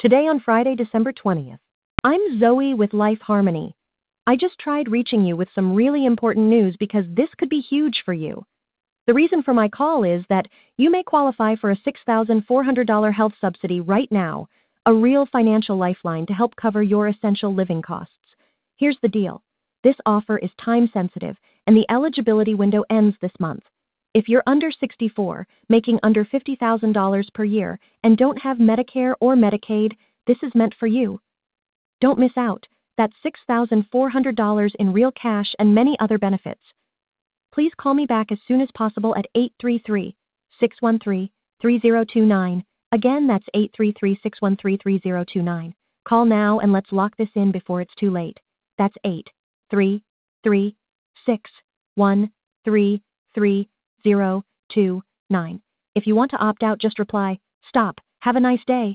Today on Friday, December 20th. I'm Zoe with Life Harmony. I just tried reaching you with some really important news because this could be huge for you. The reason for my call is that you may qualify for a $6,400 health subsidy right now, a real financial lifeline to help cover your essential living costs. Here's the deal. This offer is time sensitive and the eligibility window ends this month. If you're under 64, making under $50,000 per year, and don't have Medicare or Medicaid, this is meant for you. Don't miss out. That's $6,400 in real cash and many other benefits. Please call me back as soon as possible at 833-613-3029. Again, that's 833-613-3029. Call now and let's lock this in before it's too late. That's 833-613-3029. If you want to opt out, just reply, "Stop. Have a nice day."